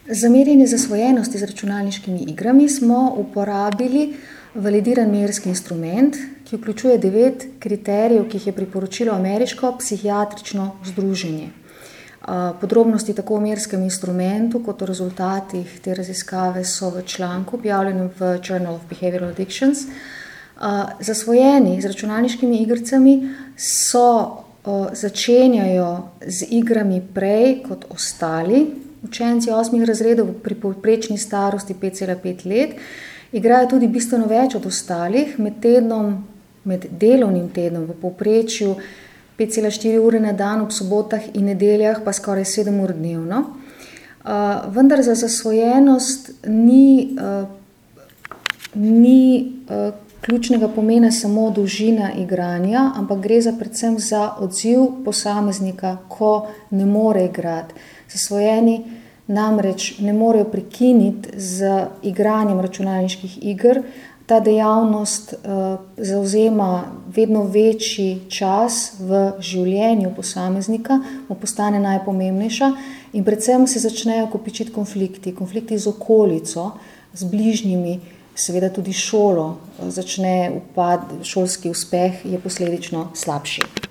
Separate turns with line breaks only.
Za merjenje zasvojenosti z računalniškimi igrami smo uporabili validiran merski instrument, ki vključuje 9 kriterijev, ki jih je priporočilo ameriško psihiatrično združenje. Podrobnosti tako o merskem instrumentu kot o rezultatih te raziskave so v članku, objavljenem v Journal of Behavioral Addictions. Zasvojeni z računalniškimi igricami začenjajo z igrami prej kot ostali. Učenci 8 razredov pri povprečni starosti 5,5 let igrajo tudi bistveno več od ostalih, med delovnim tednom v povprečju 5,4 ure na dan, ob sobotah in nedeljah pa skoraj 7 ur dnevno. Vendar za zasvojenost ni ključnega pomena samo dolžina igranja, ampak gre predvsem za odziv posameznika, ko ne more igrati. Zasvojeni namreč ne morejo prekiniti z igranjem računalniških iger. Ta dejavnost zavzema vedno večji čas v življenju posameznika, mu postane najpomembnejša in predvsem se začnejo kopičiti konflikti z okolico, z bližnjimi, seveda tudi šolo začne upad, šolski uspeh je posledično slabši.